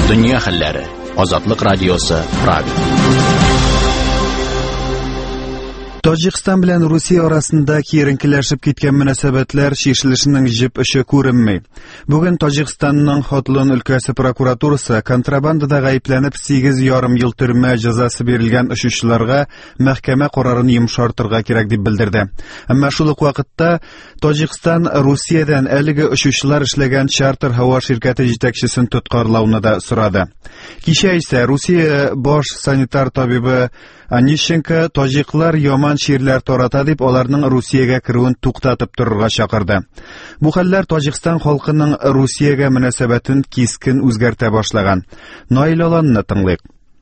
Dünya хәлләре. Азатлык радиосы Прага. Таҗикстан белән Русия арасында киеренкеләшеп киткән мөнәсәбәтләр шишелешенең җеп эше күренми. Бүген Таҗикстанның Хотлон өлкәсе прокуратурасы контрабандада гаепләнеп 8,5 ел төрмә җәзасы бирелгән очучыларга мәхкәмә карарын йомшартырга кирәк дип белдерде. Әмма шул ук вакытта Таҗикстан Русиядән әлеге очучылар эшләгән чартер һава ширкәте җитәкчесен тоткарлауны да сорады. Кичә исә Русия баш санитар табибы Онищенко таҗиклар яман ширләр тарата дип аларның Русиягә керүен туктатып торырга чакырды. Бу хәлләр Таҗикстан халкының Русиягә мөнәсәбәтен кискен үзгәртә башлаган. Наил Аланны тыңлыйк.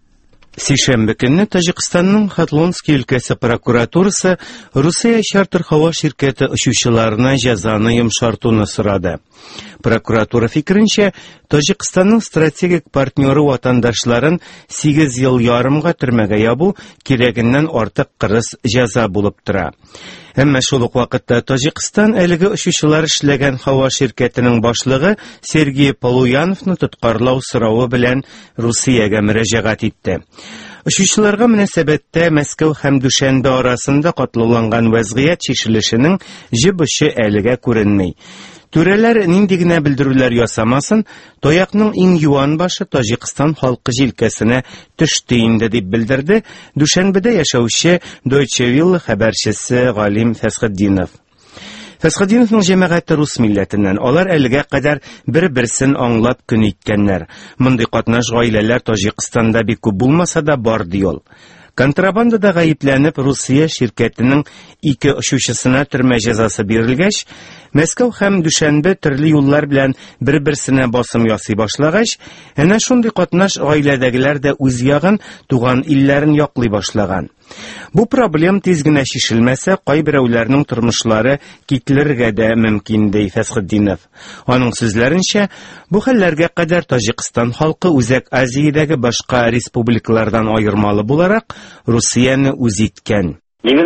Сишәмбе көнне Таҗикстанның Хотлонский өлкәсе прокуратурасы Русия чартер һава ширкәте очучыларына җәзаны йомшартуны сорады. Прокуратура фикеренчә, Таҗикстанның стратегик партнеры ватандашларын 8,5 елга төрмәгә ябу кирәгеннән артык кырыс җәза булып тора. Әмма шул ук вакытта Таҗикстан әлеге очучылар эшләгән һава ширкәтенең башлыгы Сергей Полуяновны тоткарлау соравы белән Русиягә мөрәҗәгать итте. Очучыларга мөнәсәбәттә Мәскәү һәм Дүшәнбе арасында катлауланган вазгыять шишелешенең җеп эше әлегә күренми. Түрәләр нинди генә белдерүләр ясамасын, таякның иң юан башы Таҗикстан халкы җилкәсенә төште инде дип белдерде Дүшәнбедә яшәүче Deutsche Welle хәбәрчесе Галим Фәсхетдинов. Фәсхетдиновның җәмәгате рус милләтеннән, алар әлегә кадәр бер-берсен аңлап көн иткәннәр. Мондый катнаш гаиләләр Таҗикстанда бик күп булмаса да бар ди ул. Контрабандада гаепләнеп Русия ширкәтенең 2 очучысына төрмә җәзасы бирелгәч, Мәскәү һәм Дүшәнбе төрле юллар белән бер-берсенә басым ясый башлагач, әнә шундый катнаш гаиләдәгеләр дә үз ягын, туган илләрен яклый башлаган. Бу проблем тиз генә шишелмәсә, кайберәүләрнең тормышлары китләргә дә мөмкин ди Фәсхетдинов. Аның сүзләренчә, бу хәлләргә кадәр Таҗикстан халкы Үзәк Азиядәге башка республикалардан айырмалы буларак Русияны үз иткән.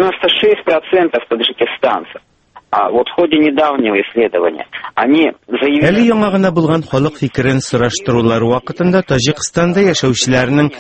96% таджикистанцев. Вот в ходе недавнего исследования они заявили... Әле яңа гына булган халык фикерен сораштырулар вакытында Таҗикстанда яшәүчеләрнең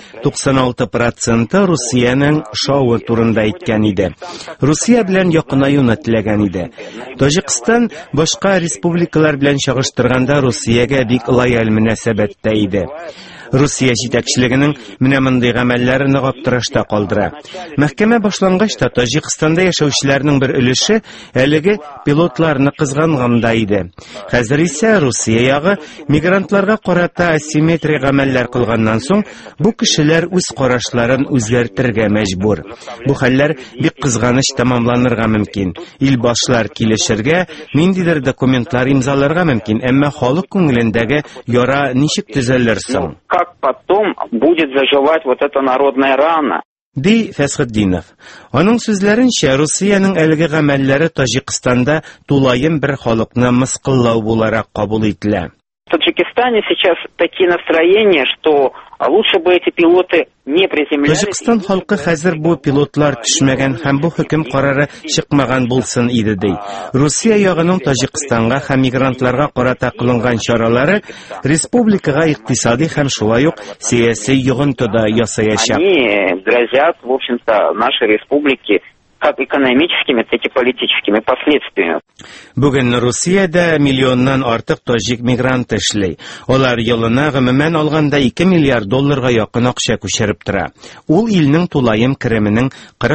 96% Русияның шауы турында әйткән иде. Русия белән якынаюны теләгән иде. Таҗикстан башка республикалар белән чагыштырганда Русиягә бик лояль мөнәсәбәттә иде. Русия җитәкчелегенең менә мондый гамәлләре нык аптырашта калдыра. Мәхкәмә башлангач та Таҗикстанда яшәүчеләрнең бер өлеше әлеге пилотларны кызганганда иде. Хәзер исә Русия ягы мигрантларга карата асимметрия гамәлләр кылганнан соң бу кешеләр үз карашларын үзгәртергә мәҗбүр. Бу хәлләр бик кызганыч тамамланырга мөмкин. Илбашлар килешергә, ниндидер документлар имзаларга мөмкин, әмма халык күңелендәге яра ничек төзәлер соң? Как потом будет заживать вот эта народная рана? Ди Фәсхетдинов. Аның сүзләренчә, Русияның әлеге гамәлләре Таҗикстанда тулаем бер халыкны мыскыллау буларак кабул ителә. В Таджикистане сейчас такие настроения, что лучше бы эти пилоты не приземлялись. Таҗикстан халкы хәзер бу пилотлар төшмәгән һәм бу хөкем карары чыкмаган булсын иде ди. Русия ягының Таҗикстанга һәм мигрантларга карата кылынган чаралары республикага икътисади һәм шулай ук сиясәт йогынтыда ясаячак. Они грозят, в общем-то, нашей республике как экономическими, так и политическими последствиями. Бүген Русиядә миллионнан артык таҗик мигрант эшли. Алар елына гомумән алганда 2 миллиард долларга якын акча күчереп тора. Ул илнең тулаем кеременең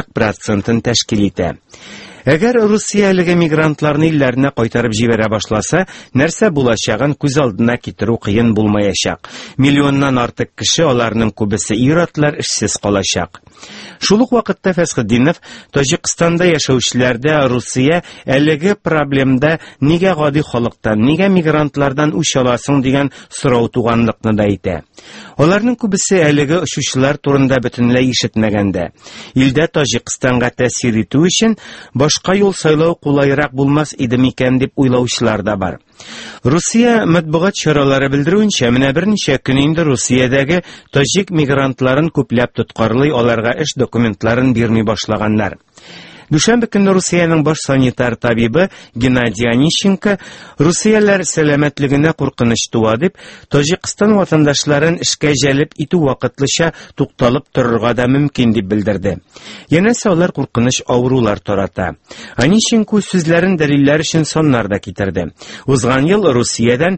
40% тәшкил итә. Әгәр Русия әлеге мигрантларны илләренә кайтарып җибәрә башласа, нәрсә булачагын күз алдына китерү кыен булмаячак. Миллионнан артык кеше, аларның күбесе ир-атлар, эшсез калачак. Шул ук вакытта Фәсхетдинов Таҗикстанда яшәүчеләрдә Русия әлеге проблемда нигә гади халыктан, нигә мигрантлардан үч аласың дигән сорау туганлыкны да әйтә. Аларның күбесе әлеге очучылар турында бөтенләй ишетмәгәндә. Илдә Таҗикстанга тәэсир итү өчен башка юл сайлау кулайрак булмас иде микән дип уйлаучылар да бар. Русия матбугат чаралары белдерүенчә, менә берничә көн инде Русиядәге таҗик мигрантларын күпләп тоткарлый, аларга эш документларын бирми башлаганнар. Дүшәмбе көнне Русиянең баш санитар табибы Геннадий Онищенко Русияләр сәламәтлегенә куркыныч туа дип, Таҗикстан ватандашларын эшкә җәлеп итү вакытлыча тукталып торырга да мөмкин дип белдерде. Янәсе алар куркыныч авырулар тарата. Онищенко сүзләрен дәлилләр өчен саннар да китерде. Узган ел Русиядән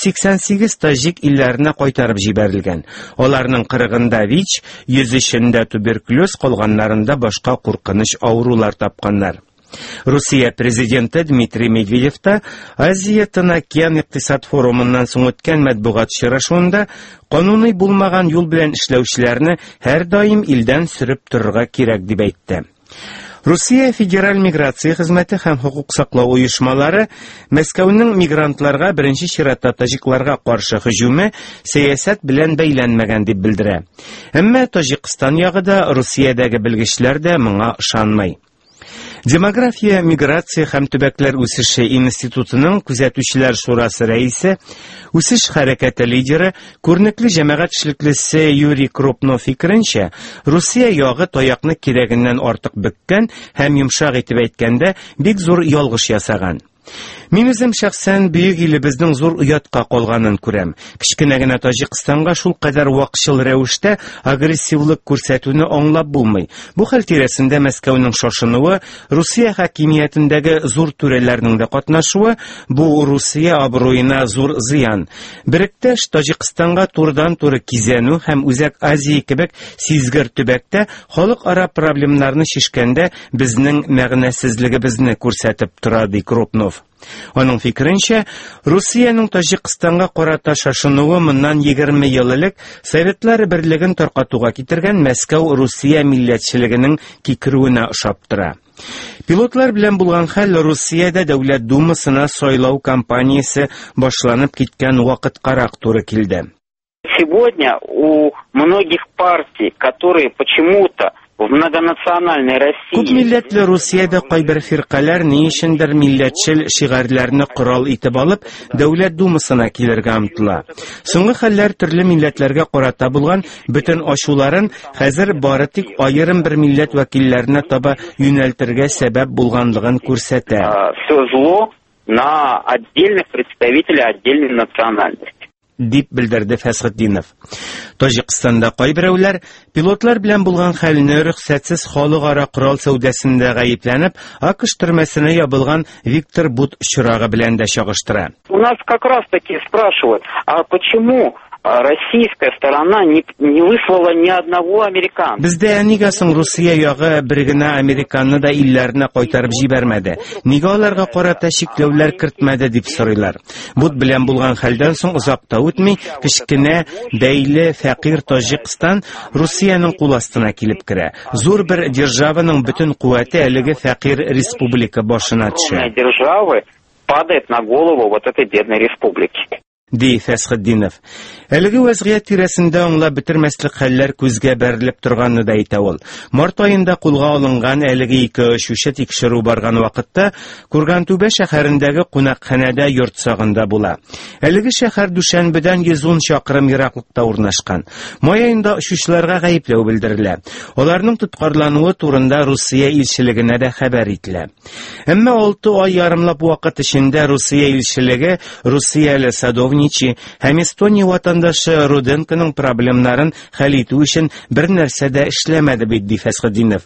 188 таҗик илләренә кайтарып җибәрелгән. Аларның 40-ында ВИЧ, 103-ндә туберкулез, калганнарында башка куркыныч авырулар тапканнар. Русия президенты Дмитрий Медведев та Азия-Тын-Океан икътисад форумыннан соң үткән матбугат очрашуында кануный булмаган юл белән эшләүчеләрне һәр даим илдән сөреп торырга кирәк дип әйтте. Русия федераль миграция хезмәте һәм хукук саклау оешмалары Мәскәүнең мигрантларга беренче чиратта таҗикларга каршы һөҗүме сәясәт белән бәйләнмәгән дип белдерә. Әмма Таҗикстан ягыда Русиядәге белгечләр дә моңа ышанмый. Демография, миграция һәм төбәкләр үсеше институтының күзәтүчеләр шурасы рәисе, үсеш хәрәкәте лидеры, күренекле җәмәгать эшлеклесе Юрий Кропнов фикеренчә, Русия ягы таякны кирәгеннән артык бөккән һәм йомшак итеп әйткәндә бик зур ялгыш ясаган. Мин үзем шәхсән бөек илебезнең зур оятка калганын күрәм. Кичкенә генә Таҗикстанга шул кадәр вакытчыл рәвештә агрессивлык күрсәтүне аңлап булмый. Бу хәл тирәсендә Мәскәүнең шашынуы, Русия хакимиятендәге зур түрәләрнең дә катнашуы, бу Русия абруена зур зыян. Беректәш Таҗикстанга турыдан-туры кизәнү һәм Үзәк Азия кебек сизгер төбәктә халыкара проблемнарны шишкәндә безнең мәгънәсезлегебезне күрсәтеп тора, ди Кропнов. Аның фикеренчә, Русиянең Таҗикстанга карата шашынуы моннан 20 ел элек Советлар берлеген таркатуга китергән Мәскәү Русия милләтчелегенең кикерүенә ошап тора. Пилотлар белән булган хәл Русиядә Дәүләт Думасына сайлау кампаниясе башланып киткән вакыткарак туры килде. Сегодня у многих партий, которые почему-то в многонациональной России... Күп милләтле Русиядә кайбер фиркалар ни өчендер милләтчел шигарьләрне корал итеп алып, Дәүләт Думасына килергә омтыла. Соңгы хәлләр төрле милләтләргә карата булган бөтен ачуларын хәзер бары тик аерым бер милләт вәкилләренә таба юнәлтергә сәбәп булганлыгын күрсәтә. Все зло на отдельных представителей отдельной национальности. Дип белдерде Фәсхетдинов. Таҗикстанда кайберәүләр пилотлар белән булган хәлне рөхсәтсез халыкара корал сәүдәсендә гаепләнеп, АКШ төрмәсенә ябылган Виктор Бут чырагы белән дә чагыштыра. У нас как раз таки спрашивают, а почему российская сторона не выслала ни одного американца? Бездә нигә соң Русия ягы бер генә американны да илләренә кайтарып җибәрмәде? Нигә аларга карата чикләүләр кертмәде дип сорыйлар. Бут белән булган хәлдән соң озак та үтми, кечкенә, бәйле, фәкыйрь Таҗикстан Русиянең кул астына килеп керә. Зур бер державаның бөтен куәте әлеге фәкыйрь республика башына төшә. Державы падает на голову вот этой бедной республики. Ди Фәсхетдинов. Әлеге вазгыять тирәсендә аңлап бетермәслек хәлләр күзгә бәрелеп торганны да әйтә ул. Март аенда кулга алынган әлеге ике очучы тикшерү барган вакытта Курган-Түбә шәһәрендәге кунакханәдә йорт сагында була. Әлеге шәһәр Дүшәнбедән 110 чакрым ераклыкта урнашкан. Май аенда очучыларга гаепләү белдерелә. Аларның тоткарлануы турында Русия илчелегенә дә хәбәр ителә. Әмма 6 ай ярымлап вакыт эчендә Русия илчелеге Русияле Садовничи һәм Эстония ватандашы Руденконың проблемнарын хәл итү өчен бер нәрсә дә эшләмәде бит, ди Фәсхетдинов.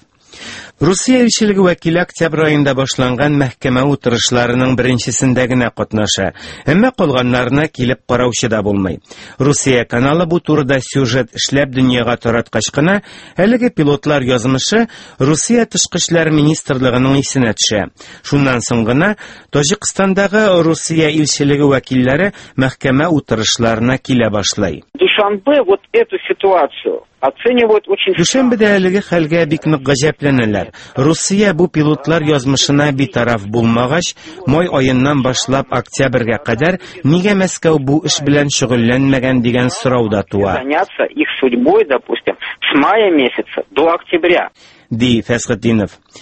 Русия илчелеге вәкиле октябрь аенда башланган мәхкәмә утырышларының беренчесендә генә катнаша, әмма калганнарына килеп караучы да булмый. Русия каналы бу турыда сюжет эшләп дөньяга тараткач кына, әлеге пилотлар язмышы Русия тышкы эшләр министрлыгының исенә төшә. Шуннан соң гына Таҗикстандагы Русия илчелеге вәкилләре мәхкәмә утырышларына килә башлый. Душанбе вот эту ситуацию оценивают очень... Дүшәмбедә әлеге хәлгә бик нык гаҗәпләнәләр. Русия бу пилотлар язмышына битараф булмагач, май аеннан башлап октябрьгә кадәр нигә Мәскәү бу эш белән шөгыльләнмәгән дигән сорау да туа. Заняться их судьбой, допустим, с мая месяца до октября. Ди Фәсхетдинов.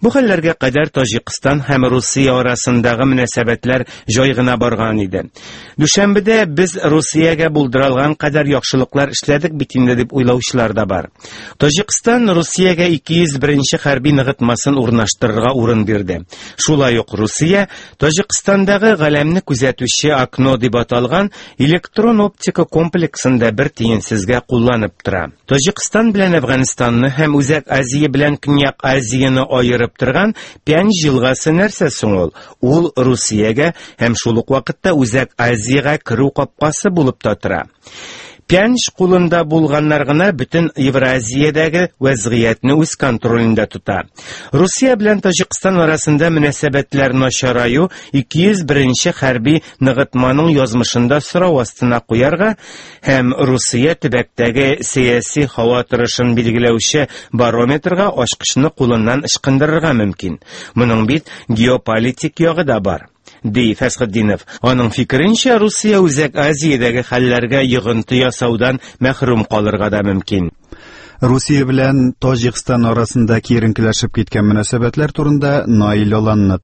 Бу хәлләргә кадәр Таҗикстан һәм Русия арасындагы мөнәсәбәтләр җай гына барган иде. Дүшәмбедә без Русиягә булдырылган кадәр яхшылыклар эшләдек бит инде дип уйлаучылар да бар. Таҗикстан Русиягә 201-нче хәрби ныгытмасын урнаштырырга урын бирде. Шулай ук Русия Таҗикстандагы галәмне күзәтүче окно дип аталган электрон оптика комплексында бер тиенсезгә кулланып тора. Таҗикстан белән Әфганстанны һәм Үзәк Азия белән Көньяк Азияны аерып торган Пянж елгасы нәрсә соң ул? Ул Русиягә һәм шул ук вакытта Үзәк Азияга керү капкасы булып та тора. Пянж кулында булганнар гына бөтен Евразиядәге вазгыятны үз контролендә тота. Русия белән Таҗикстан арасында мөнәсәбәтләр начараю 201-нче хәрби ныгытманың язмышында сорау астына куярга һәм Русия төбәктәге сияси һава торышын билгеләүче барометрга ачкычны кулыннан ычкындырырга мөмкин. Моның бит геополитик ягы да бар. Ди Фәсхетдинов. Аның фикеренчә, Русия Үзәк Азиядәге хәлләргә йогынты ясаудан мәхрүм калырга да мөмкин. Русия белән Таҗикстан арасында киеренкеләшеп киткән мөнәсәбәтләр турында Наил Аланны